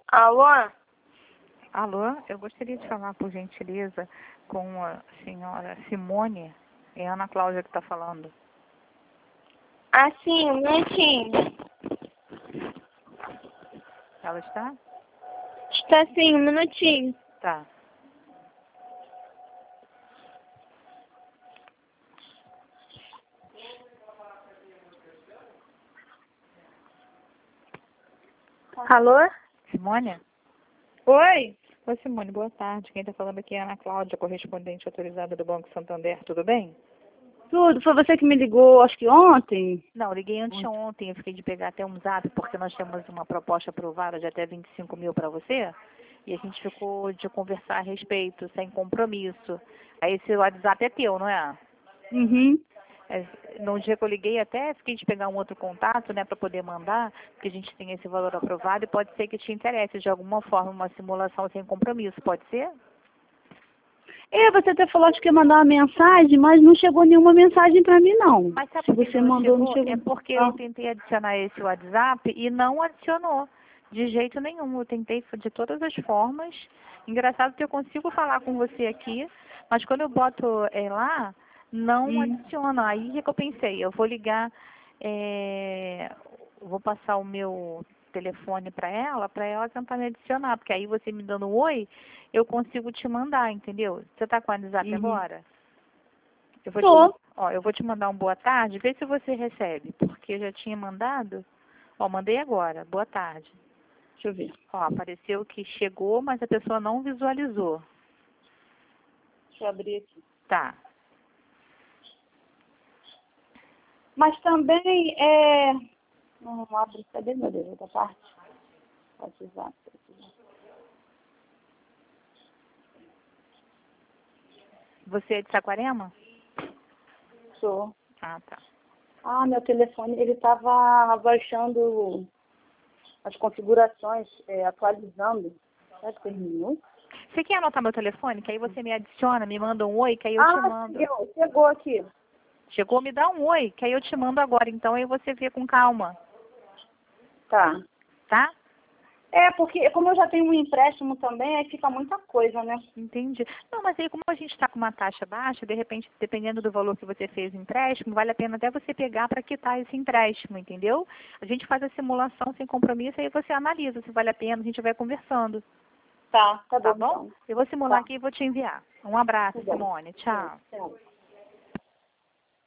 Alô? Alô, eu gostaria de falar, por gentileza, com a senhora Simone. É a Ana Cláudia que está falando. Ah, sim, um minutinho. Ela está? Está sim, um minutinho. Tá. Alô? Simone? Oi? Oi, Simone, boa tarde. Quem está falando aqui é a Ana Cláudia, correspondente autorizada do Banco Santander. Tudo bem? Tudo. Foi você que me ligou, acho que ontem? Não, eu liguei anteontem. Eu fiquei de pegar até um zap, porque nós temos uma proposta aprovada de até 25 mil para você. E a gente ficou de conversar a respeito, sem compromisso. Aí esse WhatsApp é teu, não é? Uhum. No dia que eu liguei até fiquei de pegar um outro contato, né, para poder mandar, porque a gente tem esse valor aprovado e pode ser que te interesse de alguma forma uma simulação sem compromisso, pode ser? Você até falou acho que ia mandar uma mensagem, mas não chegou nenhuma mensagem pra mim, não. Mas sabe Se por que você não mandou, não chegou? chegou. É porque Ah. eu tentei adicionar esse WhatsApp e não adicionou. De jeito nenhum. Eu tentei de todas as formas. Engraçado que eu consigo falar com você aqui, mas quando eu boto lá, não adiciona. Aí o que eu pensei? Eu vou ligar, vou passar o meu telefone para ela tentar me adicionar, porque aí você me dando um oi, eu consigo te mandar, entendeu? Você tá com o WhatsApp agora? Eu vou te mandar um boa tarde, vê se você recebe, porque eu já tinha mandado. Mandei agora, boa tarde. Deixa eu ver. Apareceu que chegou, mas a pessoa não visualizou. Deixa eu abrir aqui. Tá. Mas também não abre, cadê, meu Deus, outra parte? WhatsApp. Você é de Saquarema? Sou. Ah, tá. Meu telefone, ele estava baixando as configurações, atualizando. Será que terminou? Você quer anotar meu telefone? Que aí você me adiciona, me manda um oi, que aí eu te mando. Chegou aqui. Chegou, me dá um oi, que aí eu te mando agora. Então aí você vê com calma. Tá. Tá? Porque como eu já tenho um empréstimo também, aí fica muita coisa, né? Entendi. Não, mas aí como a gente está com uma taxa baixa, de repente, dependendo do valor que você fez o empréstimo, vale a pena até você pegar para quitar esse empréstimo, entendeu? A gente faz a simulação sem compromisso, aí você analisa se vale a pena, a gente vai conversando. Tá Tá bom? então. Eu vou simular Tá. aqui e vou te enviar. Um abraço, Tá bom. Simone. Tchau. Tchau.